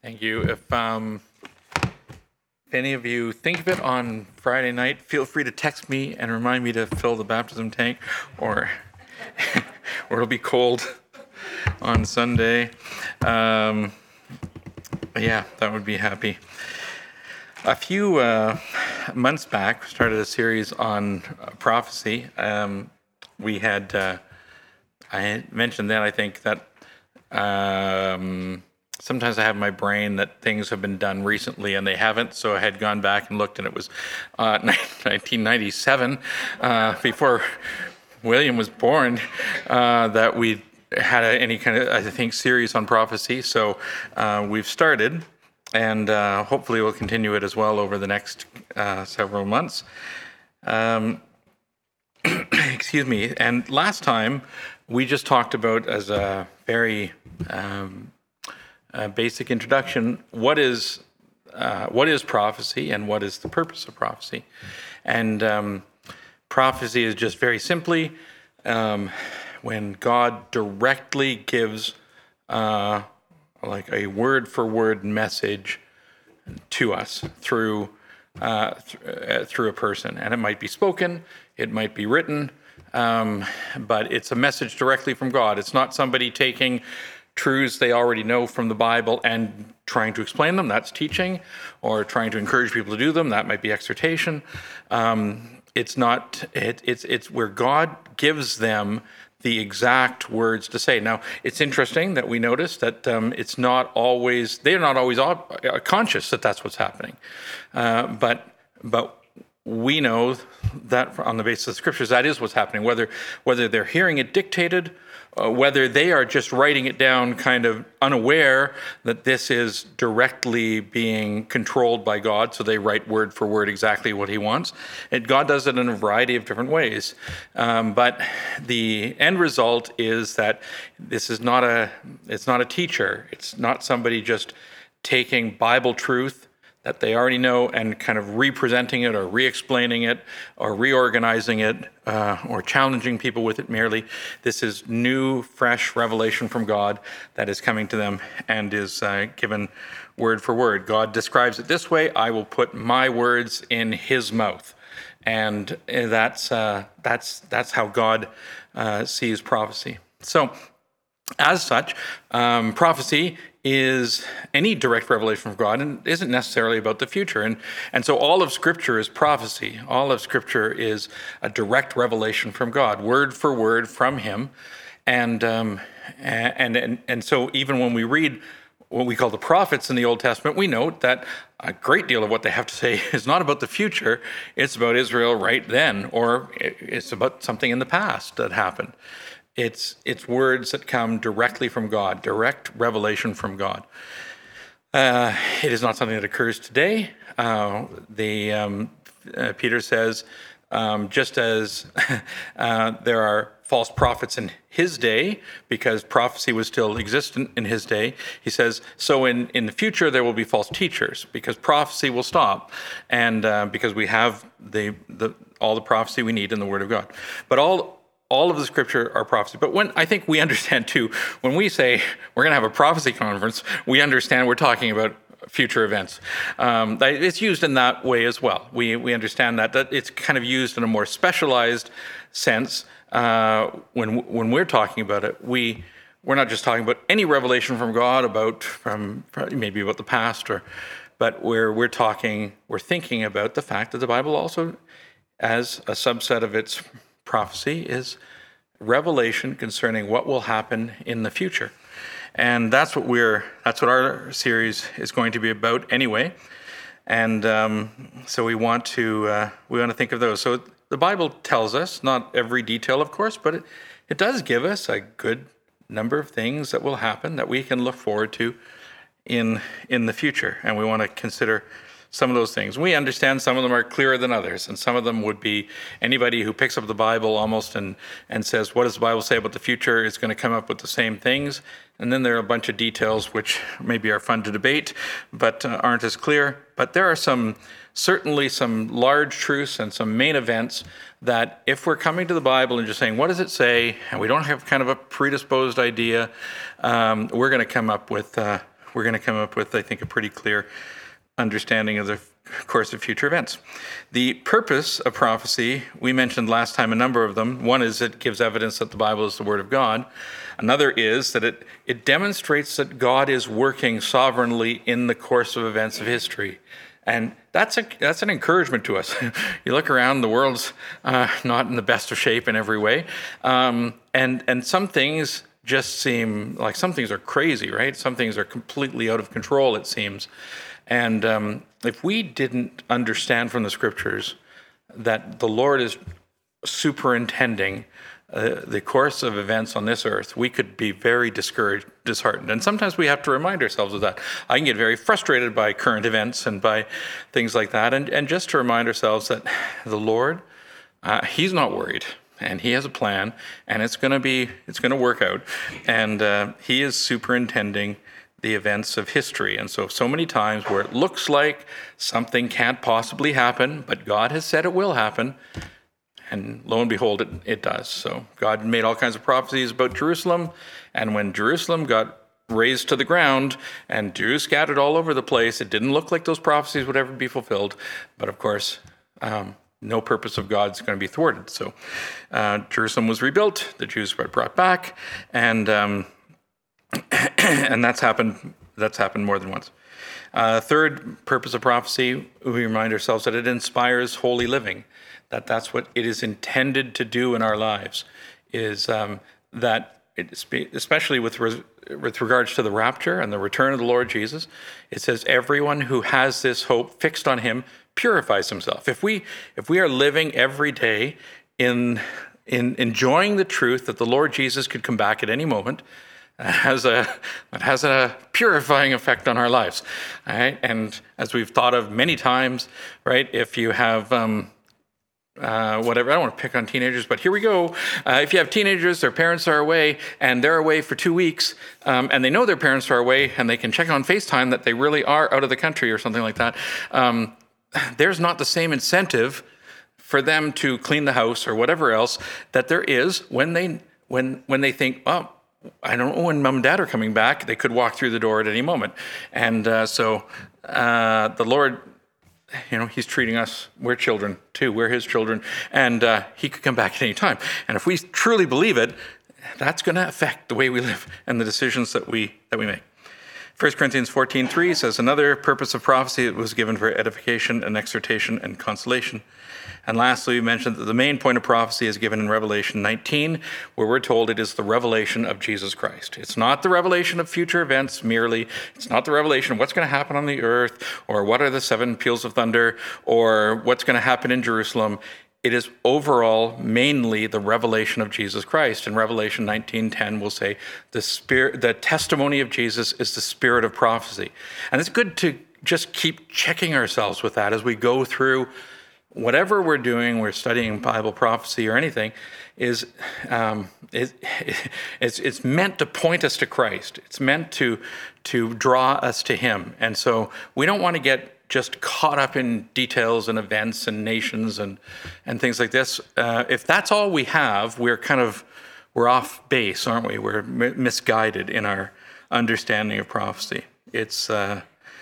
Thank you. If any of you think of it on Friday night, feel free to text me and remind me to fill the baptism tank, or it'll be cold on Sunday. Yeah, that would be happy. A few months back, we started a series on prophecy. We had, I had mentioned then, I think, that sometimes I have in my brain that things have been done recently and they haven't. So I had gone back and looked, and it was 1997, before William was born, that we had any kind of, I think, series on prophecy. So we've started, and hopefully we'll continue it as well over the next several months. Excuse me. And last time we just talked about, as a very basic introduction, what is prophecy and what is the purpose of prophecy. And prophecy is just very simply when God directly gives like a word-for-word message to us through a person. And it might be spoken, it might be written, but it's a message directly from God. It's not somebody taking truths they already know from the Bible and trying to explain them. That's teaching. Or trying to encourage people to do them. That might be exhortation. It's where God gives them the exact words to say. Now, it's interesting that we notice that they're not always conscious that that's what's happening. But we know that on the basis of the scriptures, that is what's happening. Whether they're hearing it dictated, whether they are just writing it down kind of unaware that this is directly being controlled by God, so they write word for word exactly what he wants. And God does it in a variety of different ways. But the end result is that it's not a teacher. It's not somebody just taking Bible truth that they already know and kind of representing it or re-explaining it or reorganizing it or challenging people with it merely. This is new, fresh revelation from God that is coming to them and is given word for word. God describes it this way: I will put my words in his mouth. And that's how God sees prophecy. So, as such, prophecy is any direct revelation from God and isn't necessarily about the future. And so all of Scripture is prophecy. All of Scripture is a direct revelation from God, word for word from him. And so even when we read what we call the prophets in the Old Testament, we note that a great deal of what they have to say is not about the future. It's about Israel right then, or it's about something in the past that happened. It's words that come directly from God, direct revelation from God. It is not something that occurs today. Peter says, just as there are false prophets in his day, because prophecy was still existent in his day, he says, so in the future there will be false teachers, because prophecy will stop, and because we have all the prophecy we need in the Word of God. But all of the scripture are prophecy. But I think we understand too, when we say we're going to have a prophecy conference, we understand we're talking about future events. It's used in that way as well. We understand that it's kind of used in a more specialized sense. When we're talking about it, we're not just talking about any revelation from God from maybe about the past, but we're thinking about the fact that the Bible also, as a subset of its prophecy, is revelation concerning what will happen in the future. And that's what our series is going to be about anyway. And so we want to think of those. So the Bible tells us, not every detail, of course, but it does give us a good number of things that will happen that we can look forward to in the future. And we want to consider some of those things. We understand some of them are clearer than others, and some of them would be anybody who picks up the Bible almost and says, what does the Bible say about the future, is going to come up with the same things. And then there are a bunch of details which maybe are fun to debate, but aren't as clear. But there are certainly some large truths and some main events that if we're coming to the Bible and just saying, what does it say, and we don't have kind of a predisposed idea, we're going to come up with we're going to come up with, I think, a pretty clear understanding of the course of future events. The purpose of prophecy, we mentioned last time a number of them. One is it gives evidence that the Bible is the Word of God. Another is that it demonstrates that God is working sovereignly in the course of events of history. And that's an encouragement to us. You look around, the world's not in the best of shape in every way. And some things just seem like some things are crazy, right? Some things are completely out of control, it seems. And if we didn't understand from the scriptures that the Lord is superintending the course of events on this earth, we could be very discouraged, disheartened. And sometimes we have to remind ourselves of that. I can get very frustrated by current events and by things like that. And just to remind ourselves that the Lord, he's not worried. And he has a plan, and it's going to work out. And he is superintending the events of history. And so many times where it looks like something can't possibly happen, but God has said it will happen, and lo and behold, it does. So God made all kinds of prophecies about Jerusalem, and when Jerusalem got razed to the ground and Jews scattered all over the place, it didn't look like those prophecies would ever be fulfilled. But of course, no purpose of God's going to be thwarted. So Jerusalem was rebuilt, the Jews were brought back, and that's happened more than once. Third purpose of prophecy, we remind ourselves that it inspires holy living. That's what it is intended to do in our lives, is that especially with regards to the rapture and the return of the Lord Jesus, it says everyone who has this hope fixed on him purifies himself. If we are living every day in enjoying the truth that the Lord Jesus could come back at any moment, it has a purifying effect on our lives. All right? And as we've thought of many times, right, if you have whatever, I don't want to pick on teenagers, but here we go. If you have teenagers, their parents are away, and they're away for 2 weeks, and they know their parents are away, and they can check on FaceTime that they really are out of the country or something like that, there's not the same incentive for them to clean the house or whatever else that there is when they think, oh, I don't know when mom and dad are coming back. They could walk through the door at any moment. And so the Lord, he's treating us, we're children too, we're his children, and he could come back at any time. And if we truly believe it, that's going to affect the way we live and the decisions that we make. 1 Corinthians 14:3 says, another purpose of prophecy was given for edification and exhortation and consolation. And lastly, we mentioned that the main point of prophecy is given in Revelation 19, where we're told it is the revelation of Jesus Christ. It's not the revelation of future events merely. It's not the revelation of what's going to happen on the earth, or what are the 7 peals of thunder, or what's going to happen in Jerusalem. It is overall mainly the revelation of Jesus Christ. In Revelation 19:10, we'll say the testimony of Jesus is the spirit of prophecy. And it's good to just keep checking ourselves with that as we go through whatever we're doing, we're studying Bible prophecy or anything, it's meant to point us to Christ. It's meant to draw us to him. And so we don't want to get just caught up in details and events and nations and things like this. If that's all we have, we're off base, aren't we? We're misguided in our understanding of prophecy. It's the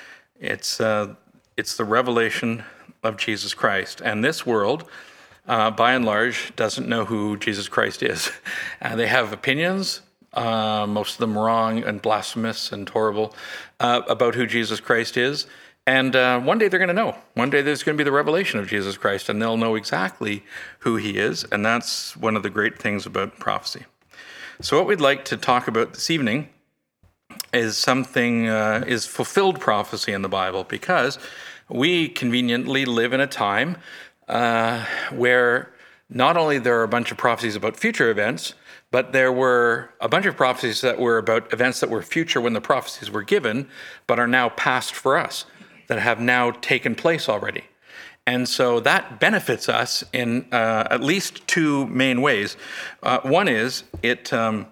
revelation of Jesus Christ. And this world, by and large, doesn't know who Jesus Christ is. They have opinions, most of them wrong and blasphemous and horrible, about who Jesus Christ is. And one day they're going to know. One day there's going to be the revelation of Jesus Christ, and they'll know exactly who he is. And that's one of the great things about prophecy. So what we'd like to talk about this evening is is fulfilled prophecy in the Bible, because we conveniently live in a time where not only there are a bunch of prophecies about future events, but there were a bunch of prophecies that were about events that were future when the prophecies were given, but are now past for us, that have now taken place already. And so that benefits us in at least 2 main ways. One is it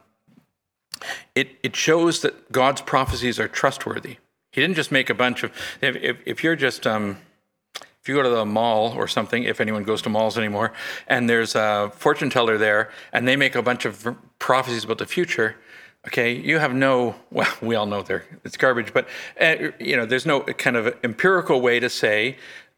shows that God's prophecies are trustworthy. He didn't just make a bunch of, if you're just, if you go to the mall or something, if anyone goes to malls anymore, and there's a fortune teller there, and they make a bunch of prophecies about the future, Okay, you have no, well, we all know it's garbage, but there's no kind of empirical way to say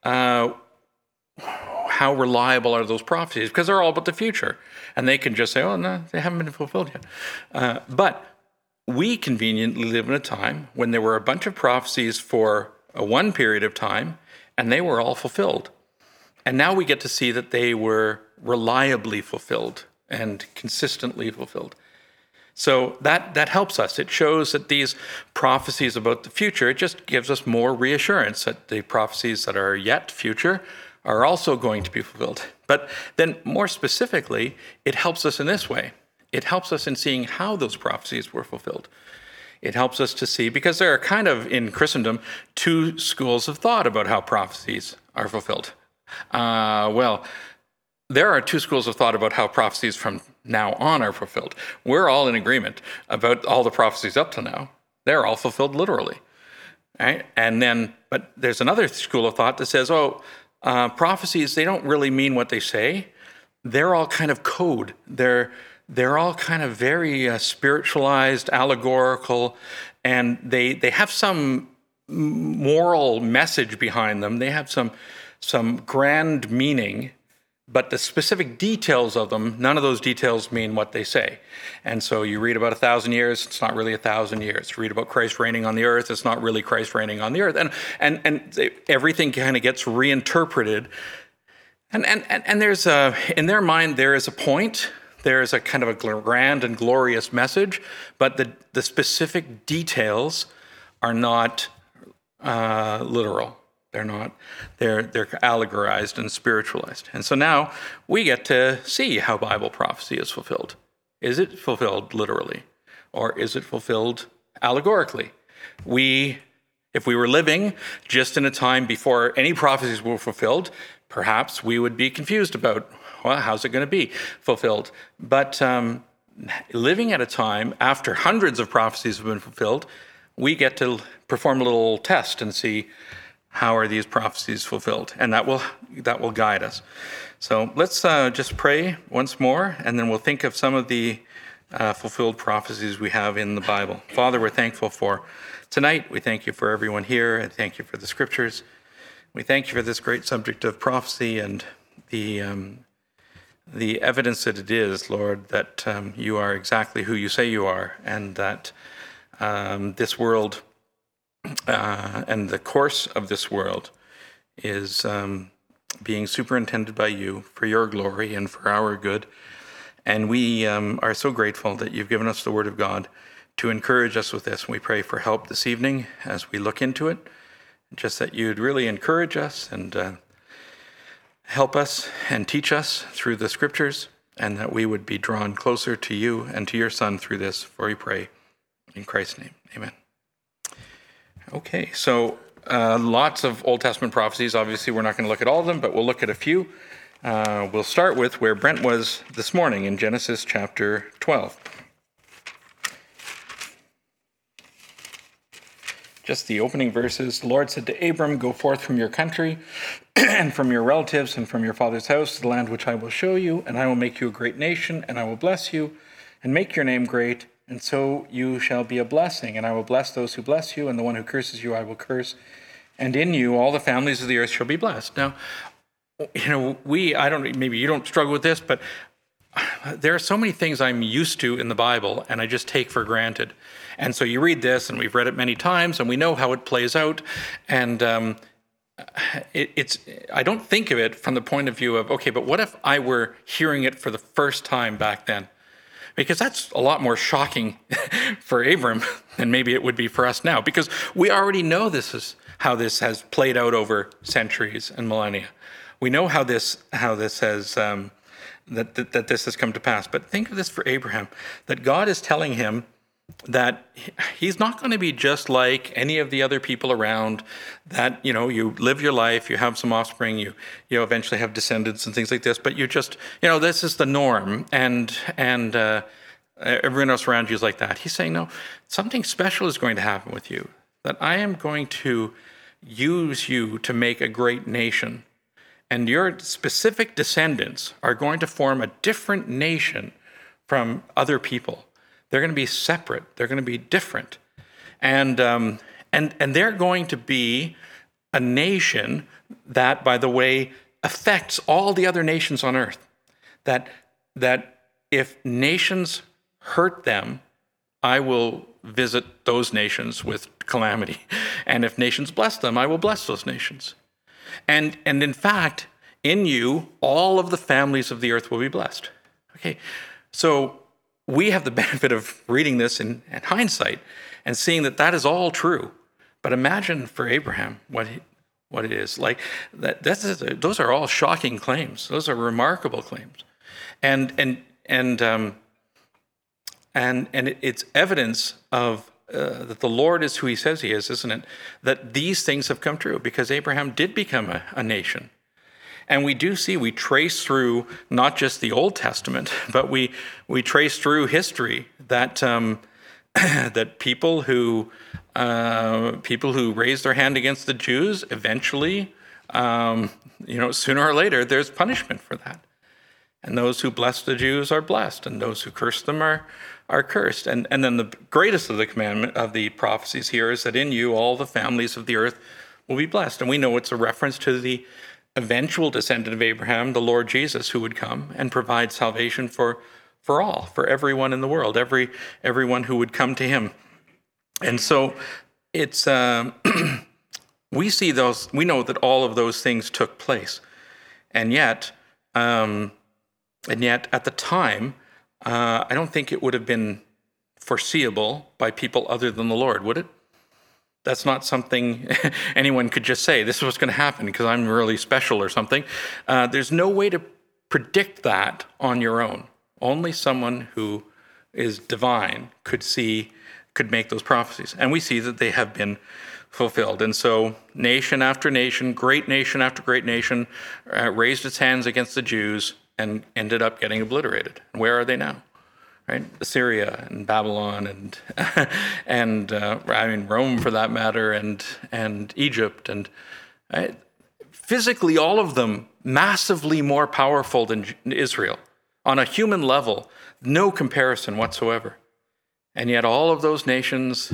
how reliable are those prophecies, because they're all about the future. And they can just say, oh, no, they haven't been fulfilled yet. But we conveniently live in a time when there were a bunch of prophecies for one period of time, and they were all fulfilled. And now we get to see that they were reliably fulfilled and consistently fulfilled. So that helps us. It shows that these prophecies about the future, it just gives us more reassurance that the prophecies that are yet future are also going to be fulfilled. But then more specifically, it helps us in this way. It helps us in seeing how those prophecies were fulfilled. It helps us to see, because there are kind of, in Christendom, two schools of thought about how prophecies are fulfilled. There are two schools of thought about how prophecies from now on are fulfilled. We're all in agreement about all the prophecies up to now. They're all fulfilled literally. Right? But there's another school of thought that says, prophecies, they don't really mean what they say. They're all kind of code. They're all kind of very spiritualized, allegorical, and they have some moral message behind them. They have some grand meaning, but the specific details of them, none of those details mean what they say. And so you read about 1,000 years, it's not really 1,000 years. You read about Christ reigning on the earth, it's not really Christ reigning on the earth. And everything kind of gets reinterpreted. And there's in their mind, there is a point, there is a kind of a grand and glorious message, but the specific details are not literal. They're not. They're allegorized and spiritualized. And so now we get to see how Bible prophecy is fulfilled. Is it fulfilled literally? Or is it fulfilled allegorically? If we were living just in a time before any prophecies were fulfilled, perhaps we would be confused about, well, how's it going to be fulfilled? But living at a time after hundreds of prophecies have been fulfilled, we get to perform a little test and see, how are these prophecies fulfilled? And that will guide us. So let's just pray once more, and then we'll think of some of the fulfilled prophecies we have in the Bible. Father, we're thankful for tonight. We thank you for everyone here, and thank you for the scriptures. We thank you for this great subject of prophecy and the evidence that it is, Lord, that you are exactly who you say you are, and that this world and the course of this world is being superintended by you for your glory and for our good. And we are so grateful that you've given us the Word of God to encourage us with this. And we pray for help this evening as we look into it, just that you'd really encourage us and help us and teach us through the Scriptures, and that we would be drawn closer to you and to your Son through this, for we pray in Christ's name. Amen. Okay, so lots of Old Testament prophecies. Obviously, we're not going to look at all of them, but we'll look at a few. We'll start with where Brent was this morning in Genesis chapter 12. Just the opening verses. The Lord said to Abram, "Go forth from your country and from your relatives and from your father's house to the land which I will show you, and I will make you a great nation, and I will bless you and make your name great. And so you shall be a blessing, and I will bless those who bless you, and the one who curses you I will curse. And in you all the families of the earth shall be blessed." Now, maybe you don't struggle with this, but there are so many things I'm used to in the Bible, and I just take for granted. And so you read this, and we've read it many times, and we know how it plays out. And I don't think of it from the point of view of, okay, but what if I were hearing it for the first time back then? Because that's a lot more shocking for Abram than maybe it would be for us now, because we already know this is how this has played out over centuries and millennia. We know how this has that this has come to pass. But think of this for Abraham, that God is telling him that he's not going to be just like any of the other people around, that, you live your life, you have some offspring, you eventually have descendants and things like this, but you just, this is the norm, and everyone else around you is like that. He's saying, no, something special is going to happen with you, that I am going to use you to make a great nation, and your specific descendants are going to form a different nation from other people. They're going to be separate. They're going to be different. And they're going to be a nation that, by the way, affects all the other nations on earth. That if nations hurt them, I will visit those nations with calamity. And if nations bless them, I will bless those nations. And in fact, in you, all of the families of the earth will be blessed. Okay, so we have the benefit of reading this in hindsight and seeing that is all true. But imagine for Abraham what it is like. Those are all shocking claims. Those are remarkable claims, and it's evidence of that the Lord is who He says He is, isn't it? That these things have come true because Abraham did become a nation. And we trace through not just the Old Testament, but we trace through history that that people who raise their hand against the Jews eventually, sooner or later, there's punishment for that. And those who bless the Jews are blessed, and those who curse them are cursed. And then the greatest of the commandment of the prophecies here is that in you all the families of the earth will be blessed. And we know it's a reference to the eventual descendant of Abraham, the Lord Jesus, who would come and provide salvation for all, for everyone in the world, everyone who would come to Him. And so it's we know that all of those things took place, and yet at the time, I don't think it would have been foreseeable by people other than the Lord, would it? That's not something anyone could just say, this is what's going to happen because I'm really special or something. There's no way to predict that on your own. Only someone who is divine could make those prophecies. And we see that they have been fulfilled. And so nation after nation, great nation after great nation, raised its hands against the Jews and ended up getting obliterated. And where are they now? Right, Assyria and Babylon and Rome for that matter, and Egypt, and physically all of them massively more powerful than Israel on a human level, no comparison whatsoever. And yet all of those nations,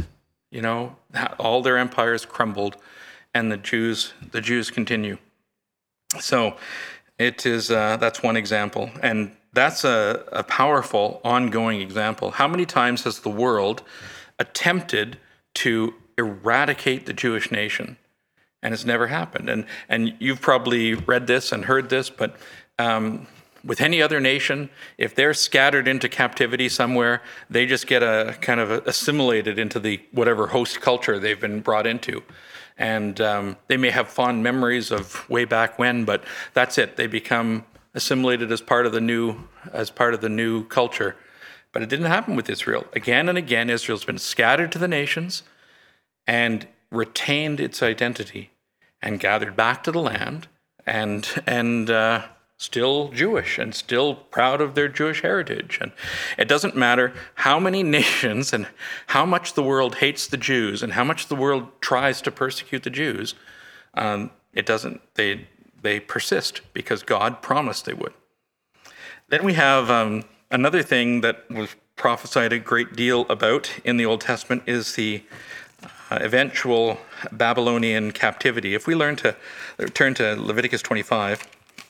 all their empires crumbled, and the Jews continue. So it is that's one example, and that's a powerful, ongoing example. How many times has the world attempted to eradicate the Jewish nation? And it's never happened. And you've probably read this and heard this, but with any other nation, if they're scattered into captivity somewhere, they just get a kind of assimilated into the whatever host culture they've been brought into. And they may have fond memories of way back when, but that's it. They become assimilated as part of the new culture. But it didn't happen with Israel. Again and again, Israel's been scattered to the nations and retained its identity and gathered back to the land and still Jewish and still proud of their Jewish heritage. And it doesn't matter how many nations and how much the world hates the Jews and how much the world tries to persecute the Jews, they persist because God promised they would. Then we have another thing that was prophesied a great deal about in the Old Testament is the eventual Babylonian captivity. If we turn to Leviticus 25,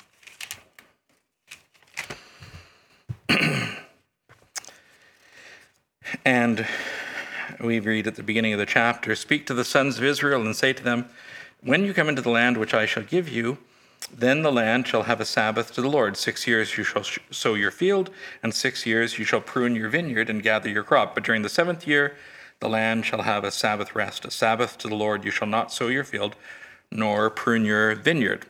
and we read at the beginning of the chapter, "Speak to the sons of Israel and say to them, when you come into the land which I shall give you, then the land shall have a Sabbath to the Lord. 6 years you shall sow your field, and 6 years you shall prune your vineyard and gather your crop. But during the 7th year, the land shall have a Sabbath rest. A Sabbath to the Lord. You shall not sow your field, nor prune your vineyard."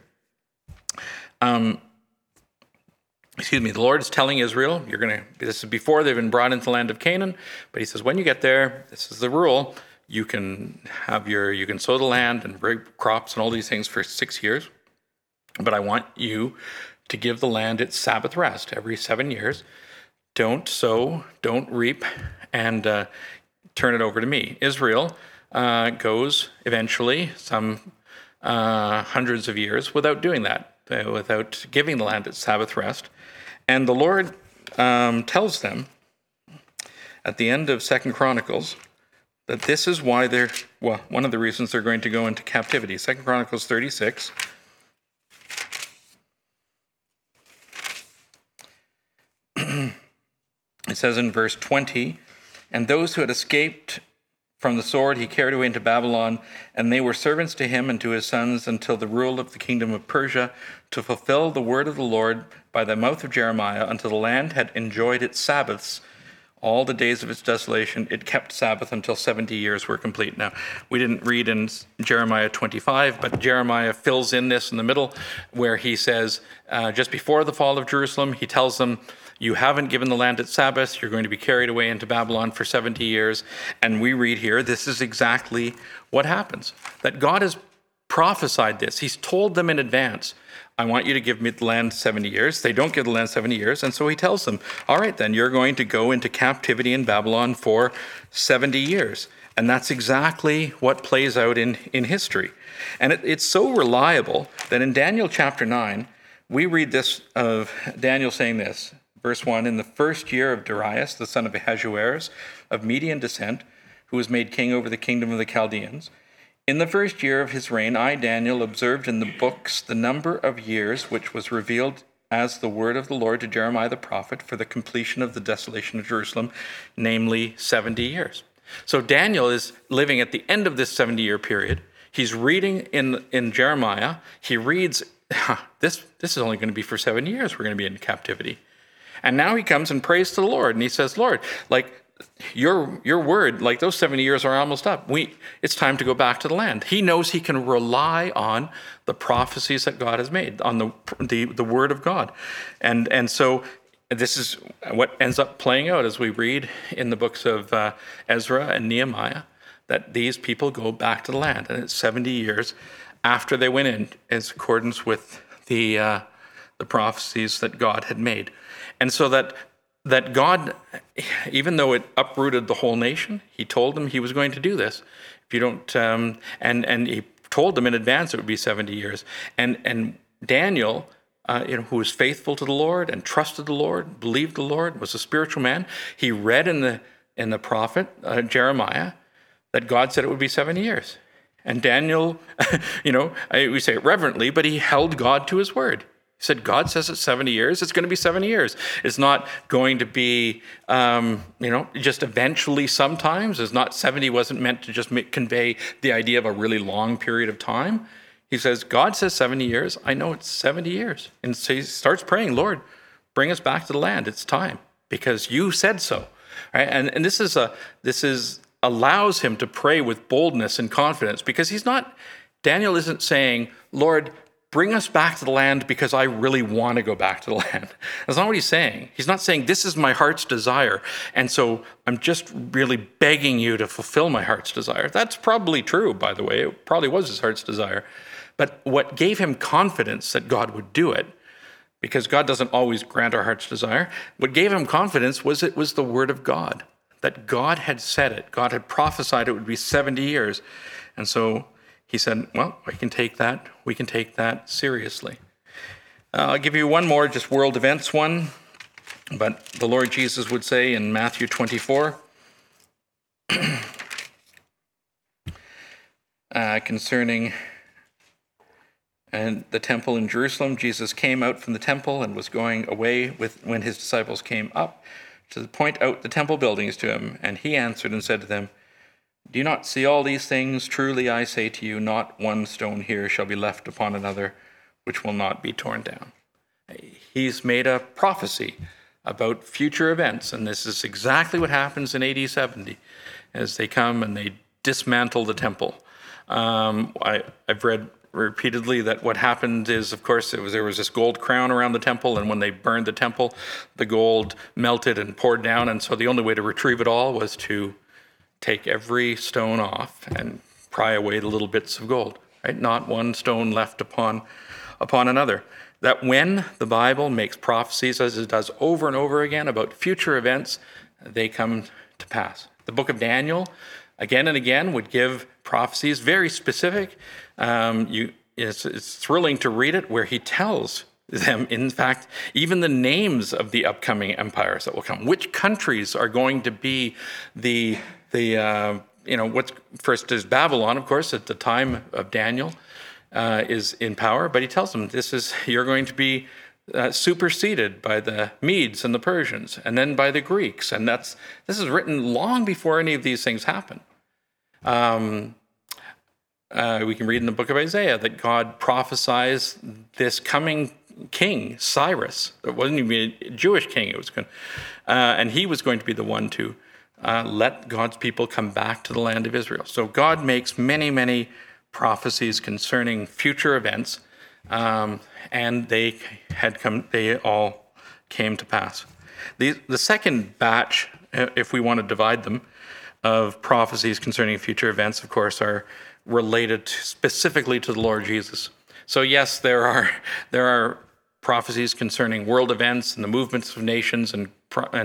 The Lord is telling Israel, this is before they've been brought into the land of Canaan, but He says, when you get there, this is the rule. You can sow the land and bring crops and all these things for 6 years. But I want you to give the land its Sabbath rest every 7 years. Don't sow, don't reap, and turn it over to me. Israel goes eventually some hundreds of years without doing that, without giving the land its Sabbath rest. And the Lord tells them, at the end of 2 Chronicles that this is why one of the reasons they're going to go into captivity. 2 Chronicles 36. It says in verse 20, "And those who had escaped from the sword he carried away into Babylon, and they were servants to him and to his sons until the rule of the kingdom of Persia, to fulfill the word of the Lord by the mouth of Jeremiah, until the land had enjoyed its Sabbaths. All the days of its desolation, it kept Sabbath until 70 years were complete." Now, we didn't read in Jeremiah 25, but Jeremiah fills in this in the middle where he says, just before the fall of Jerusalem, he tells them, you haven't given the land its Sabbath, you're going to be carried away into Babylon for 70 years. And we read here, this is exactly what happens. That God has prophesied this. He's told them in advance, I want you to give me the land 70 years. They don't give the land 70 years. And so he tells them, all right, then you're going to go into captivity in Babylon for 70 years. And that's exactly what plays out in history. And it's so reliable that in Daniel chapter 9, we read this of Daniel saying this, verse 1, "In the first year of Darius, the son of Ahasuerus, of Median descent, who was made king over the kingdom of the Chaldeans, in the first year of his reign, I, Daniel, observed in the books the number of years which was revealed as the word of the Lord to Jeremiah the prophet for the completion of the desolation of Jerusalem, namely 70 years. So Daniel is living at the end of this 70-year period. He's reading in Jeremiah. He reads, this is only going to be for 7 years. We're going to be in captivity. And now he comes and prays to the Lord. And he says, Lord, like your word, like those 70 years are almost up. It's time to go back to the land. He knows he can rely on the prophecies that God has made, on the word of God. And so this is what ends up playing out as we read in the books of Ezra and Nehemiah, that these people go back to the land. And it's 70 years after they went in accordance with the prophecies that God had made. And so that God, even though it uprooted the whole nation, he told them he was going to do this. If you don't, and he told them in advance it would be 70 years. And Daniel, who was faithful to the Lord and trusted the Lord, believed the Lord, was a spiritual man. He read in the prophet Jeremiah that God said it would be 70 years. And Daniel, we say it reverently, but he held God to his word. He said, God says it's 70 years. It's going to be 70 years. It's not going to be, just eventually sometimes. It's not 70 wasn't meant to just convey the idea of a really long period of time. He says, God says 70 years. I know it's 70 years. And so he starts praying, Lord, bring us back to the land. It's time because you said so. Right? And this allows him to pray with boldness and confidence because Daniel isn't saying, Lord, bring us back to the land because I really want to go back to the land. That's not what he's saying. He's not saying this is my heart's desire. And so I'm just really begging you to fulfill my heart's desire. That's probably true, by the way. It probably was his heart's desire. But what gave him confidence that God would do it, because God doesn't always grant our heart's desire, what gave him confidence was it was the word of God, that God had said it. God had prophesied it would be 70 years. And so he said, well, we can take that seriously. I'll give you one more, just world events one. But the Lord Jesus would say in Matthew 24, concerning the temple in Jerusalem, Jesus came out from the temple and was going away when his disciples came up to point out the temple buildings to him. And he answered and said to them, do you not see all these things? Truly I say to you, not one stone here shall be left upon another, which will not be torn down. He's made a prophecy about future events, and this is exactly what happens in AD 70 as they come and they dismantle the temple. I've read repeatedly that what happened is, of course, there was this gold crown around the temple, and when they burned the temple, the gold melted and poured down, and so the only way to retrieve it all was to take every stone off and pry away the little bits of gold, right? Not one stone left upon another. That when the Bible makes prophecies, as it does over and over again, about future events, they come to pass. The book of Daniel, again and again, would give prophecies, very specific. It's thrilling to read it, where he tells them, in fact, even the names of the upcoming empires that will come. Which countries are going to be what's first is Babylon, of course, at the time of Daniel, is in power. But he tells them, you're going to be superseded by the Medes and the Persians, and then by the Greeks. And this is written long before any of these things happen. We can read in the book of Isaiah that God prophesies this coming king, Cyrus. It wasn't even a Jewish king. It was and he was going to be the one to let God's people come back to the land of Israel. So God makes many, many prophecies concerning future events, and they all came to pass. The second batch, if we want to divide them, of prophecies concerning future events, of course, are related specifically to the Lord Jesus. So yes, there are prophecies concerning world events and the movements of nations and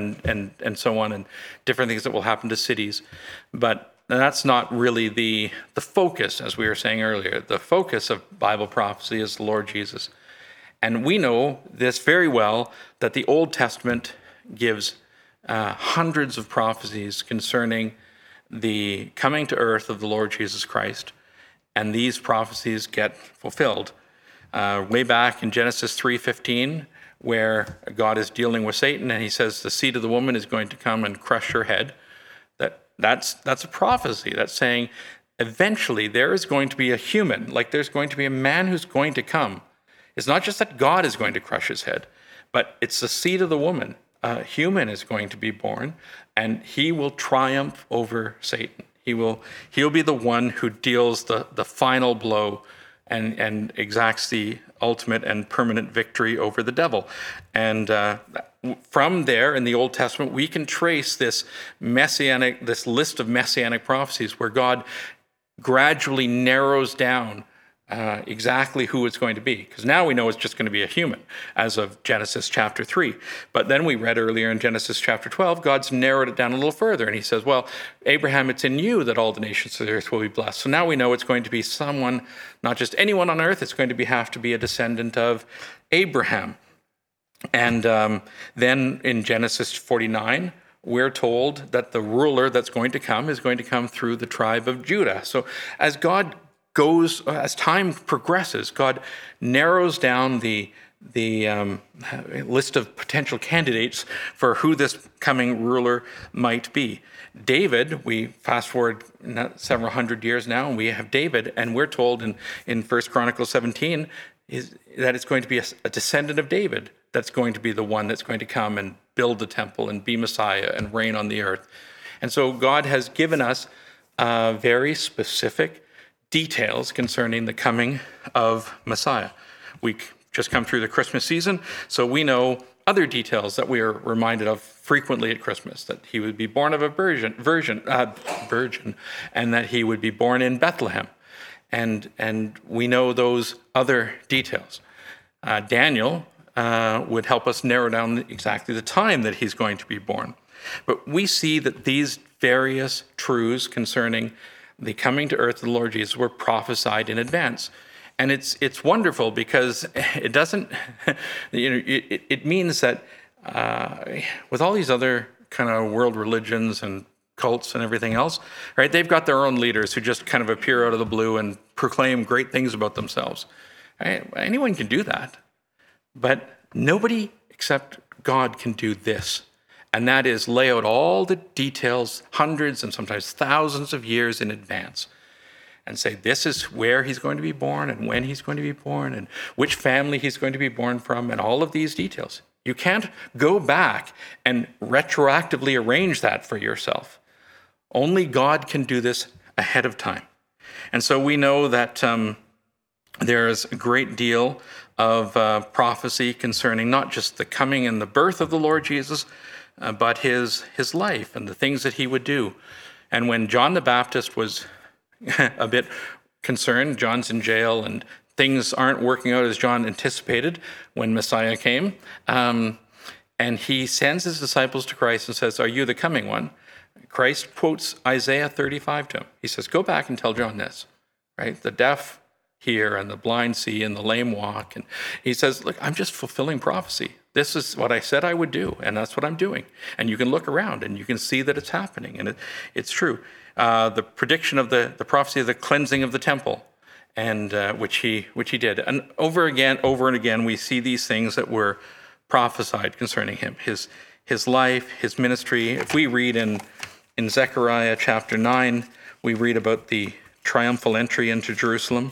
so on, and different things that will happen to cities, but that's not really the focus, as we were saying earlier. The focus of Bible prophecy is the Lord Jesus. And we know this very well, that the Old Testament gives hundreds of prophecies concerning the coming to earth of the Lord Jesus Christ, and these prophecies get fulfilled. Way back in Genesis 3:15, where God is dealing with Satan, and he says the seed of the woman is going to come and crush her head. That's a prophecy. That's saying eventually there is going to be a human, like there's going to be a man who's going to come. It's not just that God is going to crush his head, but it's the seed of the woman. A human is going to be born, and he will triumph over Satan. He'll be the one who deals the final blow and exacts the ultimate and permanent victory over the devil. And from there in the Old Testament, we can trace this list of messianic prophecies where God gradually narrows down exactly who it's going to be. Because now we know it's just going to be a human, as of Genesis chapter 3. But then we read earlier in Genesis chapter 12, God's narrowed it down a little further. And he says, well, Abraham, it's in you that all the nations of the earth will be blessed. So now we know it's going to be someone, not just anyone on earth, it's going to have to be a descendant of Abraham. And then in Genesis 49, we're told that the ruler that's going to come is going to come through the tribe of Judah. So as time progresses, God narrows down the list of potential candidates for who this coming ruler might be. David, we fast forward several hundred years now, and we have David, and we're told in 1 Chronicles 17 that it's going to be a descendant of David that's going to be the one that's going to come and build the temple and be Messiah and reign on the earth. And so God has given us very specific details concerning the coming of Messiah. We just come through the Christmas season, so we know other details that we are reminded of frequently at Christmas, that he would be born of a virgin, and that he would be born in Bethlehem. And we know those other details. Daniel would help us narrow down exactly the time that he's going to be born. But we see that these various truths concerning the coming to earth of the Lord Jesus were prophesied in advance. And it's wonderful because it doesn't, it means that with all these other kind of world religions and cults and everything else, right? They've got their own leaders who just kind of appear out of the blue and proclaim great things about themselves. Right? Anyone can do that, but nobody except God can do this. And that is lay out all the details, hundreds and sometimes thousands of years in advance, and say, this is where he's going to be born and when he's going to be born and which family he's going to be born from and all of these details. You can't go back and retroactively arrange that for yourself. Only God can do this ahead of time. And so we know that there is a great deal of prophecy concerning not just the coming and the birth of the Lord Jesus, but his life and the things that he would do. And when John the Baptist was a bit concerned, John's in jail and things aren't working out as John anticipated when Messiah came, and he sends his disciples to Christ and says, "Are you the coming one?" Christ quotes Isaiah 35 to him. He says, "Go back and tell John this, right? The deaf hear and the blind see and the lame walk. And he says, look, I'm just fulfilling prophecy. This is what I said I would do, and that's what I'm doing. And you can look around and you can see that it's happening, and it's true. The prediction of the prophecy of the cleansing of the temple, and which he did. And over and again, we see these things that were prophesied concerning him, his life, his ministry. If we read in Zechariah chapter 9, we read about the triumphal entry into Jerusalem.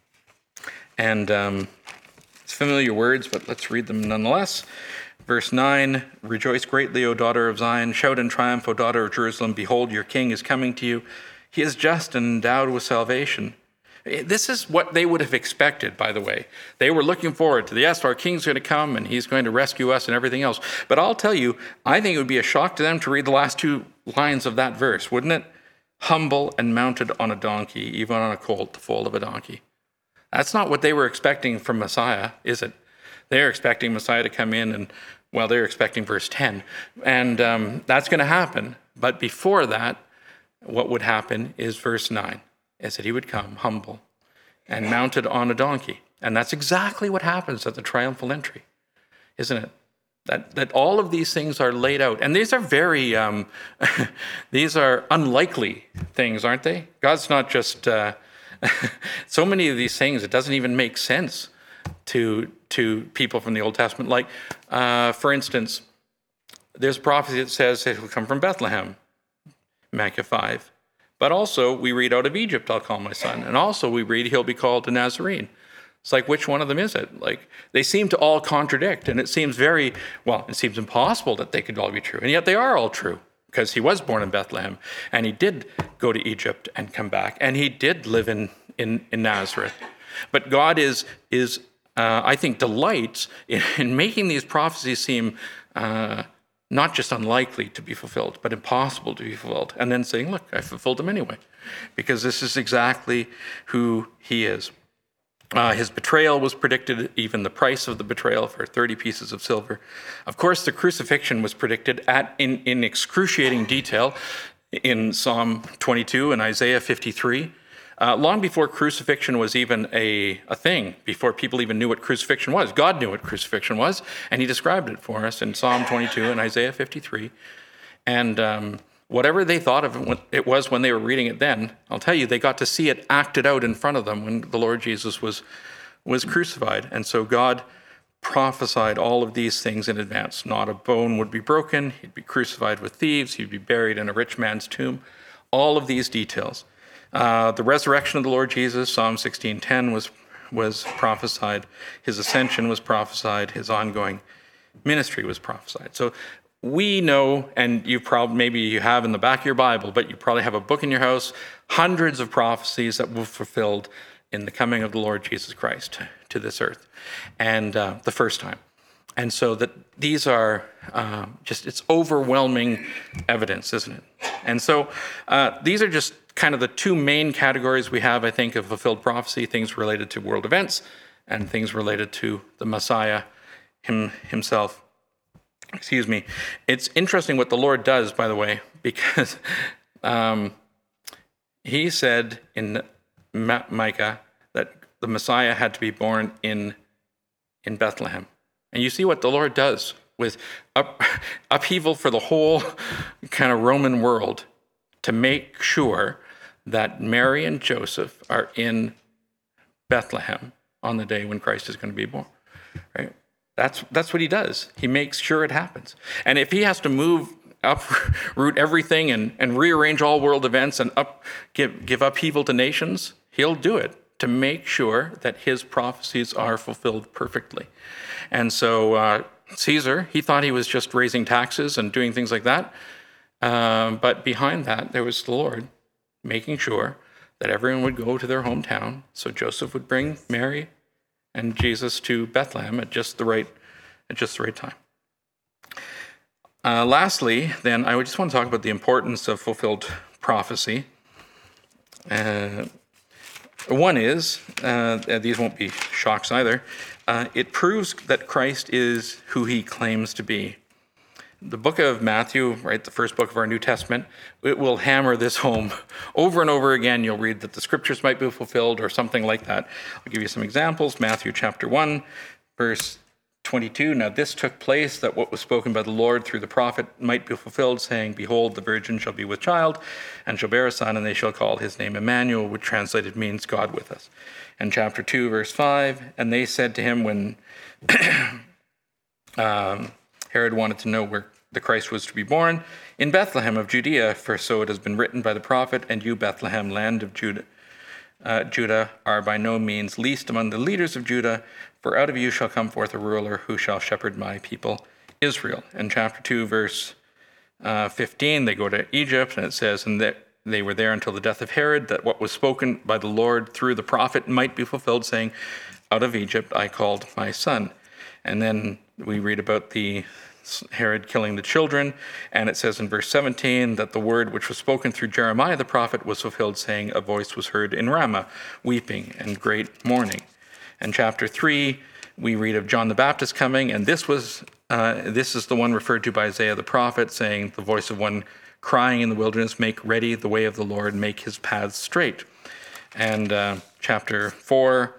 And it's familiar words, but let's read them nonetheless. Verse 9, rejoice greatly, O daughter of Zion. Shout in triumph, O daughter of Jerusalem. Behold, your king is coming to you. He is just and endowed with salvation. This is what they would have expected, by the way. They were looking forward to, yes, our king's going to come and he's going to rescue us and everything else. But I'll tell you, I think it would be a shock to them to read the last two lines of that verse, wouldn't it? Humble and mounted on a donkey, even on a colt, the foal of a donkey. That's not what they were expecting from Messiah, is it? They're expecting Messiah to come in and, well, they're expecting verse 10. And that's going to happen. But before that, what would happen is verse 9. Is that he would come humble and mounted on a donkey. And that's exactly what happens at the triumphal entry, isn't it? That all of these things are laid out. And these are very, these are unlikely things, aren't they? God's not just, so many of these things, it doesn't even make sense to people from the Old Testament. Like, for instance, there's a prophecy that says it will come from Bethlehem, Micah 5. But also, we read, out of Egypt I'll call my son. And also we read, he'll be called a Nazarene. It's like, which one of them is it? Like, they seem to all contradict. And it seems it seems impossible that they could all be true. And yet they are all true, because he was born in Bethlehem. And he did go to Egypt and come back. And he did live in Nazareth. But God is I think, delights in making these prophecies seem not just unlikely to be fulfilled, but impossible to be fulfilled. And then saying, look, I fulfilled them anyway, because this is exactly who he is. His betrayal was predicted, even the price of the betrayal, for 30 pieces of silver. Of course, the crucifixion was predicted in excruciating detail in Psalm 22 and Isaiah 53. Long before crucifixion was even a thing, before people even knew what crucifixion was. God knew what crucifixion was, and he described it for us in Psalm 22 and Isaiah 53. And whatever they thought of it was when they were reading it then, I'll tell you, they got to see it acted out in front of them when the Lord Jesus was crucified. And so God prophesied all of these things in advance. Not a bone would be broken. He'd be crucified with thieves. He'd be buried in a rich man's tomb. All of these details. The resurrection of the Lord Jesus, Psalm 16:10 was prophesied. His ascension was prophesied. His ongoing ministry was prophesied. So we know, and maybe you have in the back of your Bible, but you probably have a book in your house, hundreds of prophecies that were fulfilled in the coming of the Lord Jesus Christ to this earth, and the first time. And so that these are it's overwhelming evidence, isn't it? And so these are just kind of the two main categories we have, I think, of fulfilled prophecy: things related to world events and things related to the Messiah himself. Excuse me. It's interesting what the Lord does, by the way, because he said in Micah that the Messiah had to be born in Bethlehem. And you see what the Lord does with upheaval for the whole kind of Roman world to make sure that Mary and Joseph are in Bethlehem on the day when Christ is going to be born, right? That's what he does. He makes sure it happens. And if he has to uproot everything and rearrange all world events and give upheaval to nations, he'll do it to make sure that his prophecies are fulfilled perfectly. And so Caesar, he thought he was just raising taxes and doing things like that. But behind that, there was the Lord making sure that everyone would go to their hometown. So Joseph would bring Mary and Jesus to Bethlehem at just the right time. Lastly, then, I just want to talk about the importance of fulfilled prophecy. One is, these won't be shocks either, it proves that Christ is who he claims to be. the book of Matthew, right, the first book of our New Testament, it will hammer this home over and over again. You'll read that the scriptures might be fulfilled or something like that. I'll give you some examples. Matthew chapter 1, verse 22. Now this took place that what was spoken by the Lord through the prophet might be fulfilled, saying, Behold, the virgin shall be with child and shall bear a son, and they shall call his name Emmanuel, which translated means God with us. And chapter 2, verse 5, and they said to him when Herod wanted to know where the Christ was to be born, in Bethlehem of Judea, for so it has been written by the prophet, and you, Bethlehem, land of Judah, are by no means least among the leaders of Judah, for out of you shall come forth a ruler who shall shepherd my people Israel. In chapter 2, verse 15, they go to Egypt, and it says, and that they were there until the death of Herod, that what was spoken by the Lord through the prophet might be fulfilled, saying, out of Egypt I called my son. And then we read about the Herod killing the children, and it says in verse 17 that the word which was spoken through Jeremiah the prophet was fulfilled, saying, a voice was heard in Ramah, weeping and great mourning. In chapter 3, we read of John the Baptist coming, and this is the one referred to by Isaiah the prophet, saying, the voice of one crying in the wilderness, make ready the way of the Lord, make his paths straight. And chapter 4,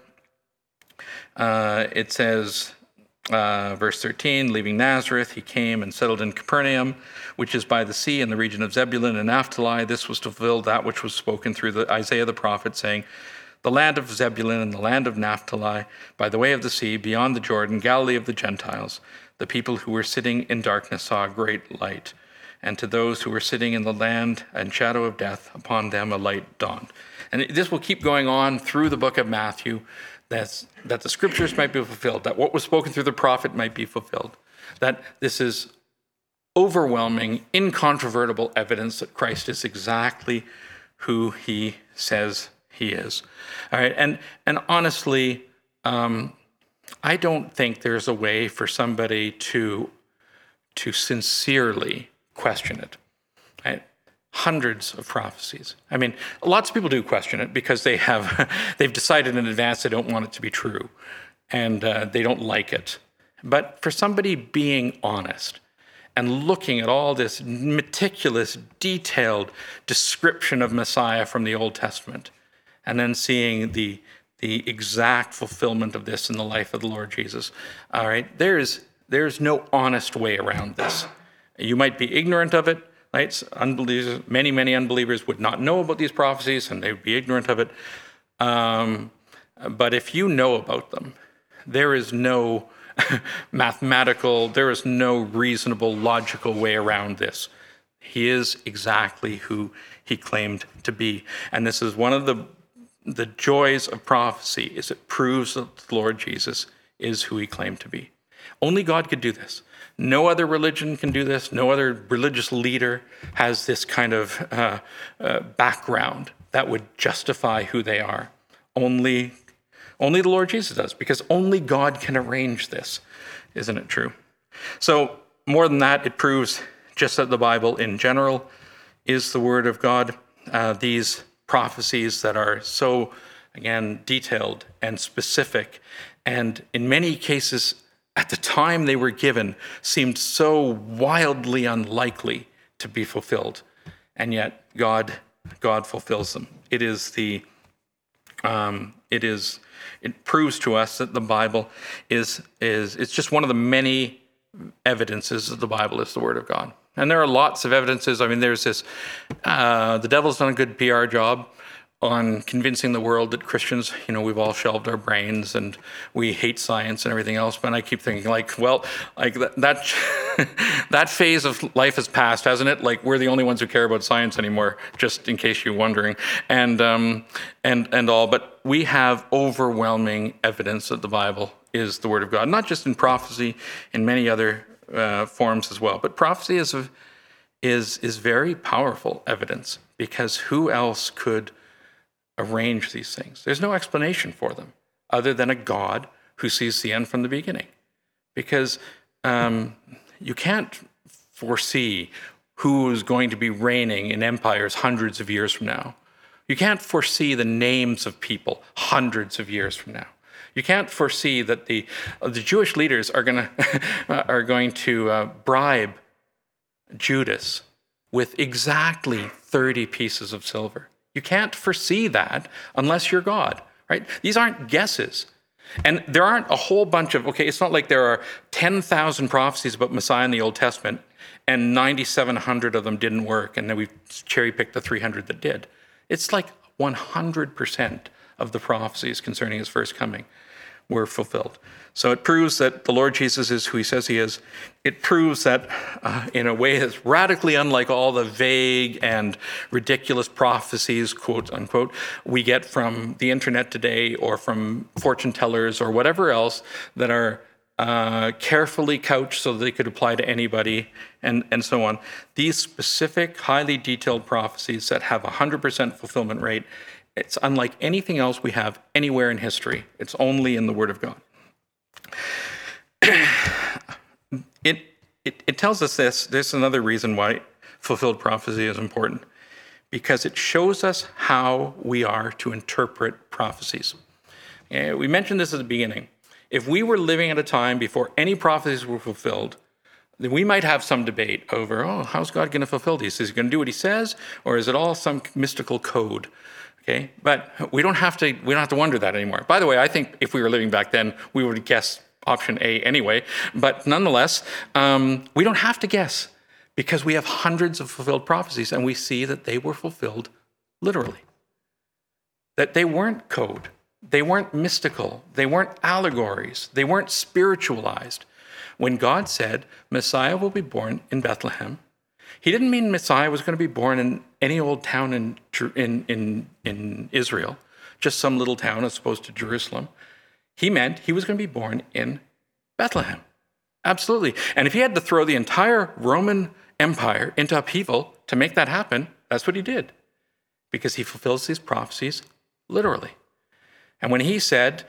it says, verse 13, leaving Nazareth, he came and settled in Capernaum, which is by the sea in the region of Zebulun and Naphtali. This was to fulfill that which was spoken through Isaiah the prophet, saying, the land of Zebulun and the land of Naphtali, by the way of the sea, beyond the Jordan, Galilee of the Gentiles. The people who were sitting in darkness saw a great light. And to those who were sitting in the land and shadow of death, upon them a light dawned. And this will keep going on through the book of Matthew, that the scriptures might be fulfilled, that what was spoken through the prophet might be fulfilled, that this is overwhelming, incontrovertible evidence that Christ is exactly who he says he is. All right, and honestly, I don't think there's a way for somebody to sincerely question it. Right? Hundreds of prophecies. I mean, lots of people do question it because they've decided in advance they don't want it to be true, and they don't like it. But for somebody being honest and looking at all this meticulous, detailed description of Messiah from the Old Testament, and then seeing the exact fulfillment of this in the life of the Lord Jesus, all right, there's no honest way around this. You might be ignorant of it. Right? Unbelievers, many unbelievers would not know about these prophecies, and they would be ignorant of it. But if you know about them, there is no there is no reasonable, logical way around this. He is exactly who he claimed to be. And this is one of the joys of prophecy, is it proves that the Lord Jesus is who he claimed to be. Only God could do this. No other religion can do this. No other religious leader has this kind of background that would justify who they are. Only the Lord Jesus does, because only God can arrange this. Isn't it true? So more than that, it proves just that the Bible in general is the Word of God. These prophecies that are so, again, detailed and specific, and in many cases, at the time they were given, seemed so wildly unlikely to be fulfilled, and yet God fulfills them. It proves to us that the Bible it's just one of the many evidences that the Bible is the Word of God. And there are lots of evidences. I mean, there's this, the devil's done a good PR job on convincing the world that Christians, we've all shelved our brains and we hate science and everything else. But I keep thinking, that phase of life has passed, hasn't it? Like, we're the only ones who care about science anymore, just in case you're wondering, and all. But we have overwhelming evidence that the Bible is the Word of God, not just in prophecy, in many other forms as well. But prophecy is very powerful evidence, because who else could arrange these things? There's no explanation for them other than a God who sees the end from the beginning. Because you can't foresee who is going to be reigning in empires hundreds of years from now. You can't foresee the names of people hundreds of years from now. You can't foresee that the Jewish leaders are going to bribe Judas with exactly 30 pieces of silver. You can't foresee that unless you're God, right? These aren't guesses. And there aren't a whole bunch of, it's not like there are 10,000 prophecies about Messiah in the Old Testament and 9,700 of them didn't work, and then we cherry-picked the 300 that did. It's like 100% of the prophecies concerning his first coming were fulfilled. So it proves that the Lord Jesus is who he says he is. It proves that in a way that's radically unlike all the vague and ridiculous prophecies, quote unquote, we get from the internet today or from fortune tellers or whatever else that are carefully couched so that they could apply to anybody and so on. These specific, highly detailed prophecies that have 100% fulfillment rate, it's unlike anything else we have anywhere in history. It's only in the Word of God. It tells us this. There's another reason why fulfilled prophecy is important, because it shows us how we are to interpret prophecies. We mentioned this at the beginning. If we were living at a time before any prophecies were fulfilled, then we might have some debate over, how's God going to fulfill these? Is he going to do what he says, or is it all some mystical code? Okay, but we don't have to wonder that anymore. By the way, I think if we were living back then, we would guess option A anyway. But nonetheless, we don't have to guess, because we have hundreds of fulfilled prophecies, and we see that they were fulfilled literally. That they weren't code, they weren't mystical, they weren't allegories, they weren't spiritualized. When God said Messiah will be born in Bethlehem, he didn't mean Messiah was going to be born in any old town in Israel, just some little town as opposed to Jerusalem. He meant he was going to be born in Bethlehem. Absolutely. And if he had to throw the entire Roman Empire into upheaval to make that happen, that's what he did, because he fulfills these prophecies literally. And when he said,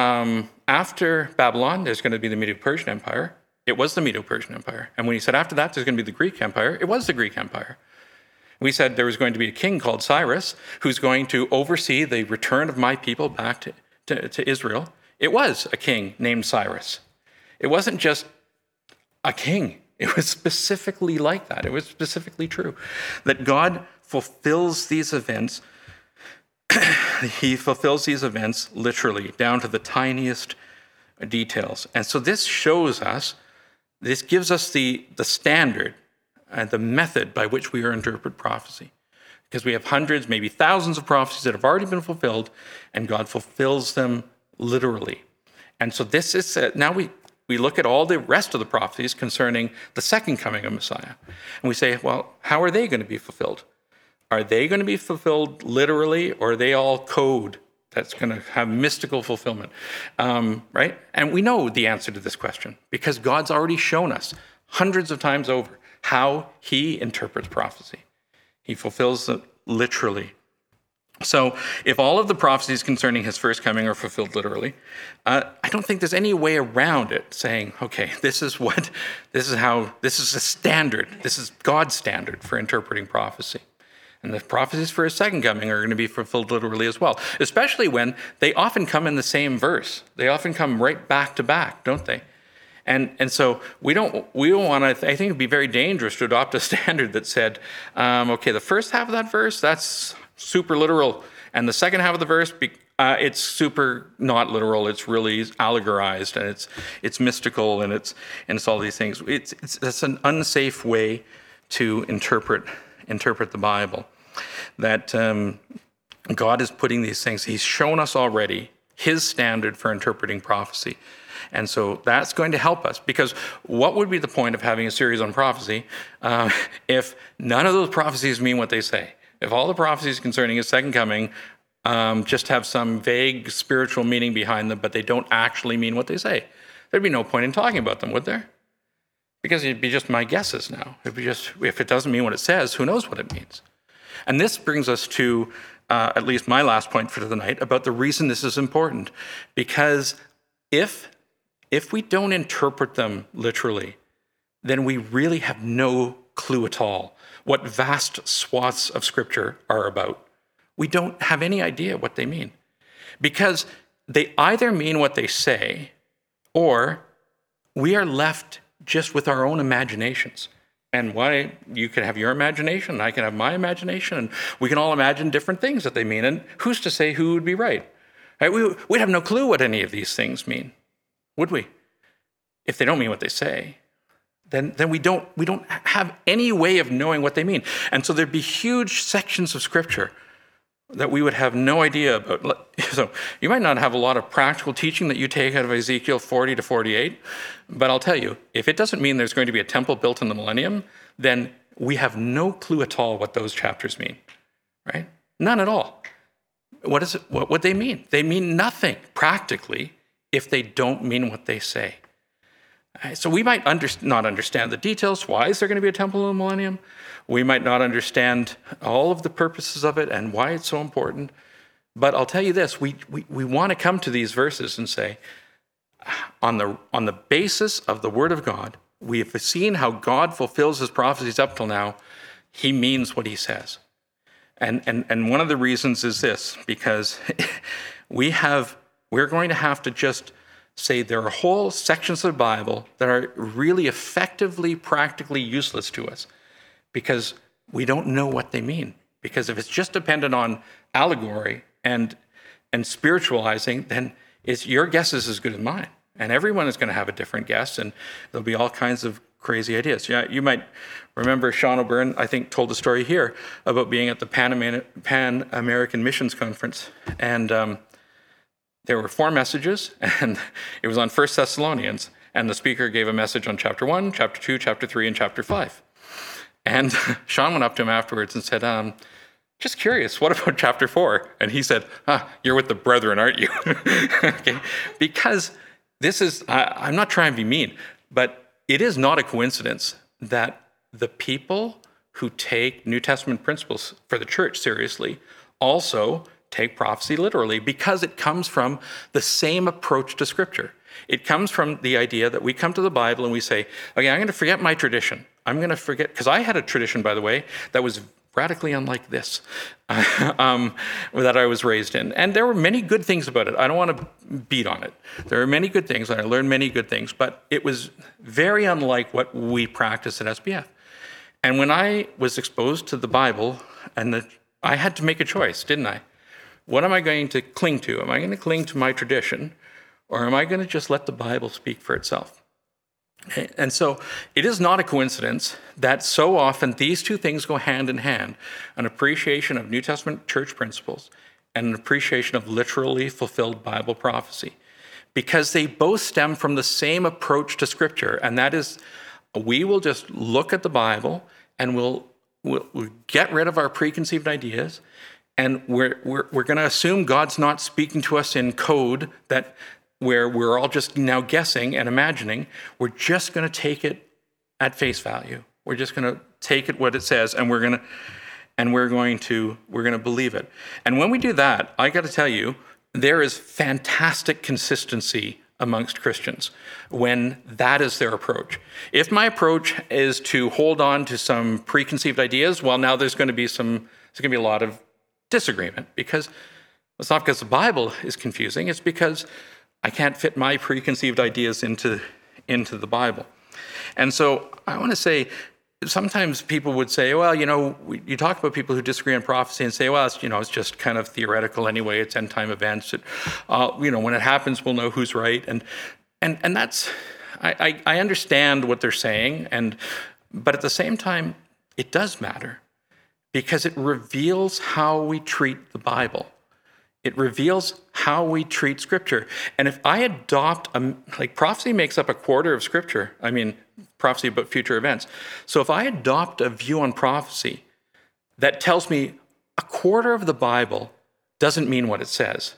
after Babylon, there's going to be the Medo-Persian Empire, it was the Medo-Persian Empire. And when he said after that, there's going to be the Greek Empire, it was the Greek Empire. We said there was going to be a king called Cyrus who's going to oversee the return of my people back to Israel. It was a king named Cyrus. It wasn't just a king. It was specifically like that. It was specifically true that God fulfills these events. He fulfills these events literally down to the tiniest details. And so this shows us, this gives us the standard and the method by which we are to interpret prophecy. Because we have hundreds, maybe thousands of prophecies that have already been fulfilled, and God fulfills them literally. And so this is, now we look at all the rest of the prophecies concerning the second coming of Messiah. And we say, well, how are they going to be fulfilled? Are they going to be fulfilled literally, or are they all code that's going to have mystical fulfillment? Right? And we know the answer to this question, because God's already shown us hundreds of times over how he interprets prophecy. He fulfills it literally. So if all of the prophecies concerning his first coming are fulfilled literally, I don't think there's any way around it saying, okay, this is the standard. This is God's standard for interpreting prophecy. And the prophecies for his second coming are going to be fulfilled literally as well, especially when they often come in the same verse. They often come right back to back, don't they? And so we don't want to, I think it'd be very dangerous to adopt a standard that said, okay, the first half of that verse, that's super literal. And the second half of the verse, it's super not literal. It's really allegorized, and it's mystical, and it's all these things. It's an unsafe way to interpret the Bible. That God is putting these things, he's shown us already his standard for interpreting prophecy. And so that's going to help us, because what would be the point of having a series on prophecy if none of those prophecies mean what they say? If all the prophecies concerning his second coming just have some vague spiritual meaning behind them, but they don't actually mean what they say, there'd be no point in talking about them, would there? Because it'd be just my guesses now. It'd be just, if it doesn't mean what it says, who knows what it means? And this brings us to at least my last point for the night about the reason this is important. Because if we don't interpret them literally, then we really have no clue at all what vast swaths of Scripture are about. We don't have any idea what they mean, because they either mean what they say, or we are left just with our own imaginations, And why you can have your imagination, and I can have my imagination, and we can all imagine different things that they mean. And who's to say who would be right? Right? We'd have no clue what any of these things mean, would we? If they don't mean what they say, then we don't have any way of knowing what they mean. And so there'd be huge sections of Scripture that we would have no idea about. So you might not have a lot of practical teaching that you take out of Ezekiel 40 to 48, but I'll tell you, if it doesn't mean there's going to be a temple built in the millennium, then we have no clue at all what those chapters mean, right? None at all. What would they mean? They mean nothing practically if they don't mean what they say. So we might not understand the details. Why is there going to be a temple in the millennium? We might not understand all of the purposes of it and why it's so important. But I'll tell you this, we want to come to these verses and say, on the basis of the Word of God, we have seen how God fulfills his prophecies up till now. He means what he says. And one of the reasons is this, because we're going to have to just say there are whole sections of the Bible that are really effectively, practically useless to us because we don't know what they mean. Because if it's just dependent on allegory and spiritualizing, then your guess is as good as mine. And everyone is going to have a different guess, and there'll be all kinds of crazy ideas. Yeah, you might remember Sean O'Byrne, I think, told a story here about being at the Pan American Missions Conference. And there were 4 messages, and it was on 1 Thessalonians, and the speaker gave a message on chapter 1, chapter 2, chapter 3, and chapter 5. And Sean went up to him afterwards and said, just curious, what about chapter 4? And he said, you're with the brethren, aren't you? Okay. Because this is, I'm not trying to be mean, but it is not a coincidence that the people who take New Testament principles for the church seriously also take prophecy literally, because it comes from the same approach to Scripture. It comes from the idea that we come to the Bible and we say, okay, I'm going to forget my tradition. I'm going to forget, because I had a tradition, by the way, that was radically unlike this, that I was raised in. And there were many good things about it. I don't want to beat on it. There are many good things, and I learned many good things, but it was very unlike what we practice at SBF. And when I was exposed to the Bible, I had to make a choice, didn't I? What am I going to cling to? Am I going to cling to my tradition, or am I going to just let the Bible speak for itself? And so it is not a coincidence that so often these two things go hand in hand, an appreciation of New Testament church principles and an appreciation of literally fulfilled Bible prophecy, because they both stem from the same approach to Scripture, and that is we will just look at the Bible and we'll get rid of our preconceived ideas. And we're going to assume God's not speaking to us in code where we're all just now guessing and imagining. We're just going to take it at face value. We're just going to take it what it says, and we're going to believe it. And when we do that, I got to tell you, there is fantastic consistency amongst Christians when that is their approach. If my approach is to hold on to some preconceived ideas, well, now there's going to be a lot of disagreement, because it's not because the Bible is confusing, it's because I can't fit my preconceived ideas into the Bible. And so I want to say, sometimes people would say, well, you talk about people who disagree on prophecy and say, well, it's just kind of theoretical anyway, it's end time events. When it happens, we'll know who's right. And that's, I understand what they're saying, but at the same time, it does matter, because it reveals how we treat the Bible. It reveals how we treat Scripture. And if I adopt, prophecy makes up a quarter of Scripture. I mean, prophecy about future events. So if I adopt a view on prophecy that tells me a quarter of the Bible doesn't mean what it says,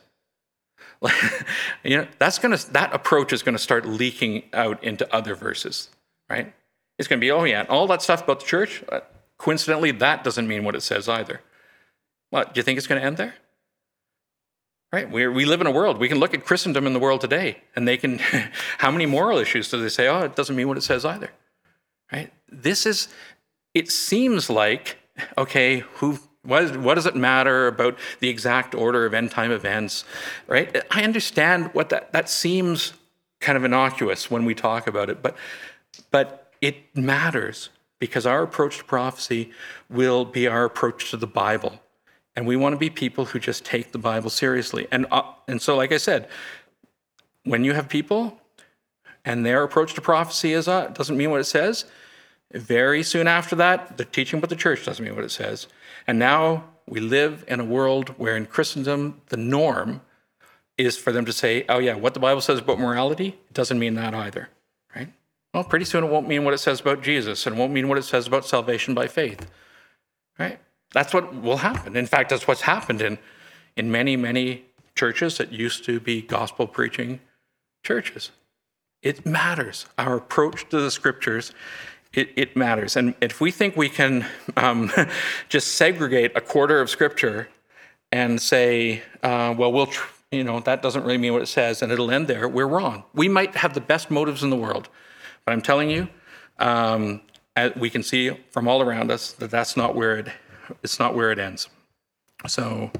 that approach is going to start leaking out into other verses, right? It's going to be, all that stuff about the church, coincidentally, that doesn't mean what it says either. Well, do you think it's going to end there? Right? We live in a world. We can look at Christendom in the world today, and they can, how many moral issues do they say, it doesn't mean what it says either? Right? It seems like, okay, what does it matter about the exact order of end time events? Right? I understand what that seems kind of innocuous when we talk about it, but it matters, because our approach to prophecy will be our approach to the Bible. And we want to be people who just take the Bible seriously. And so, like I said, when you have people and their approach to prophecy is doesn't mean what it says, very soon after that, the teaching about the church doesn't mean what it says. And now we live in a world where in Christendom, the norm is for them to say, oh yeah, what the Bible says about morality, it doesn't mean that either, right? Well, pretty soon it won't mean what it says about Jesus, and it won't mean what it says about salvation by faith, right? That's what will happen. In fact, that's what's happened in many, many churches that used to be gospel preaching churches. It matters. Our approach to the scriptures, it matters. And if we think we can just segregate a quarter of scripture and say, well, that doesn't really mean what it says, and it'll end there, we're wrong. We might have the best motives in the world, but I'm telling you, we can see from all around us that it's not where it ends. So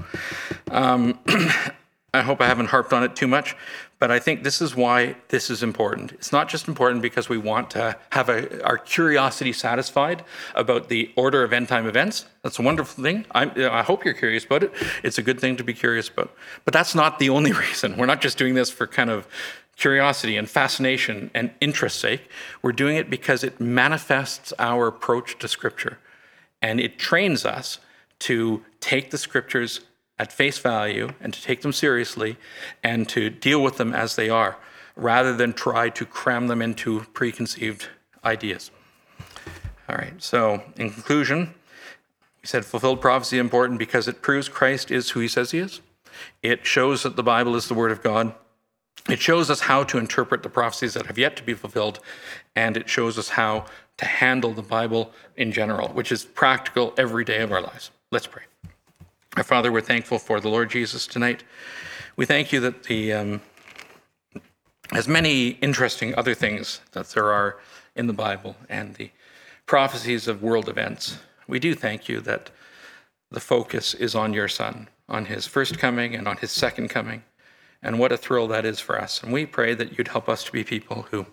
I hope I haven't harped on it too much, but I think this is why this is important. It's not just important because we want to have our curiosity satisfied about the order of end-time events. That's a wonderful thing. I hope you're curious about it. It's a good thing to be curious about. But that's not the only reason. We're not just doing this for kind of curiosity and fascination and interest's sake. We're doing it because it manifests our approach to Scripture. And it trains us to take the Scriptures at face value and to take them seriously and to deal with them as they are, rather than try to cram them into preconceived ideas. All right, so in conclusion, we said fulfilled prophecy is important because it proves Christ is who he says he is. It shows that the Bible is the Word of God. It shows us how to interpret the prophecies that have yet to be fulfilled, and it shows us how to handle the Bible in general, which is practical every day of our lives. Let's pray. Our Father, we're thankful for the Lord Jesus tonight. We thank you that as many interesting other things that there are in the Bible and the prophecies of world events, we do thank you that the focus is on your Son, on his first coming and on his second coming. And what a thrill that is for us. And we pray that you'd help us to be people who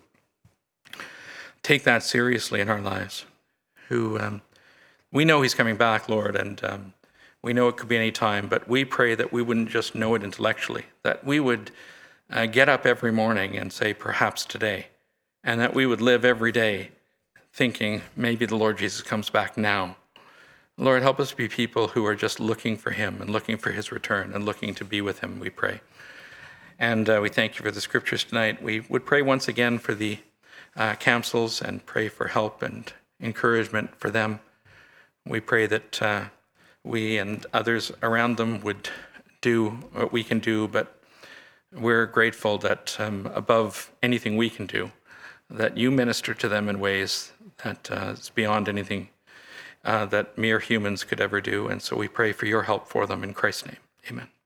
take that seriously in our lives, who we know he's coming back, Lord, and we know it could be any time, but we pray that we wouldn't just know it intellectually, that we would get up every morning and say, perhaps today, and that we would live every day thinking, maybe the Lord Jesus comes back now. Lord, help us be people who are just looking for him and looking for his return and looking to be with him, we pray. And we thank you for the scriptures tonight. We would pray once again for the councils and pray for help and encouragement for them. We pray that we and others around them would do what we can do, but we're grateful that above anything we can do, that you minister to them in ways that is beyond anything that mere humans could ever do. And so we pray for your help for them in Christ's name. Amen.